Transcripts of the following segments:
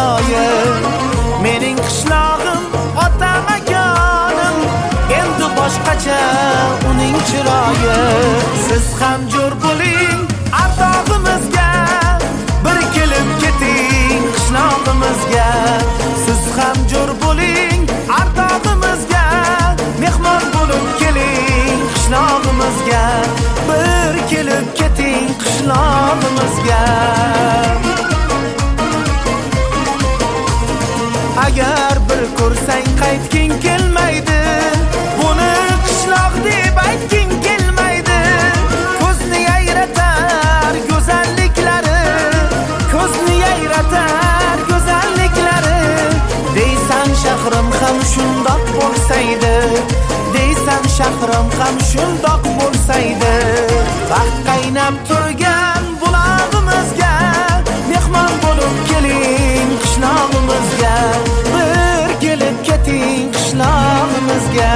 chiroyi. Mening qishlog'im ota makonim, endi boshqacha uning chiroyi. Siz ham jo'r bo'ling ardog'imizga, bir kelib keting qishlog'imizga. Siz ham jo'r bo'ling ardog'imizga, mehmon bo'lib keling qishlog'imizga, bir kelib keting qishlog'imizga. Agar bir ko'rsang qaytging kelmaydi, buni qishloq deb aytging kelmaydi. Ko'zni yayratar go'zalliklari, ko'zni yayratar go'zalliklari. Deysan shahrim ham shundoq bo'lsaydi, deysan shahrim ham shundoq bo'lsaydi. Baxt qaynab turgan bulog'imizga, mehmon bo'lib keling qishlog'imizga, bir kelib keting qishlog'imizga.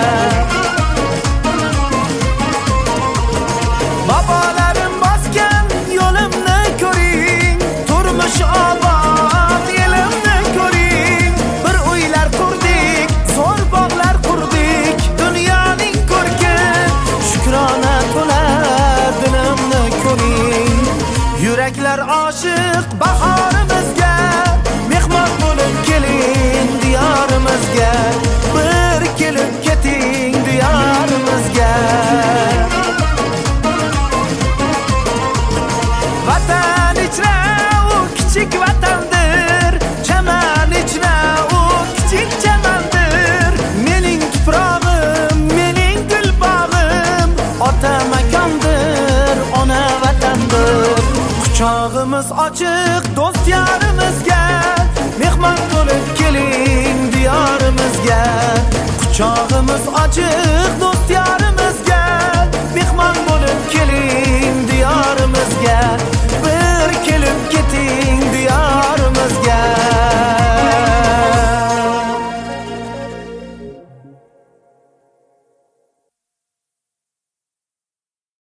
Bobolarim bosgan yo'limni ko'ring, turmush obod elimni ko'ring. Bir uylar qurdik, zo'r bog'lar qurdik, dunyoning ko'rki shukrona to'lar dilimni ko'ring. Yuraklar oshiq bahorimizga, mehmon bo'lib keling diyorimizga, bir kelib keting diyorimizga. Vatan ichra u kichik vatandir, chaman ichra u kichik chamandir. Mening tuprog'im, mening gulbog'im, ota makondir, ona vatandir. Quchog'imiz ochiq do'st yorimizga, mehmon bo'lib keling diyorimizga. Quchog'imiz ochiq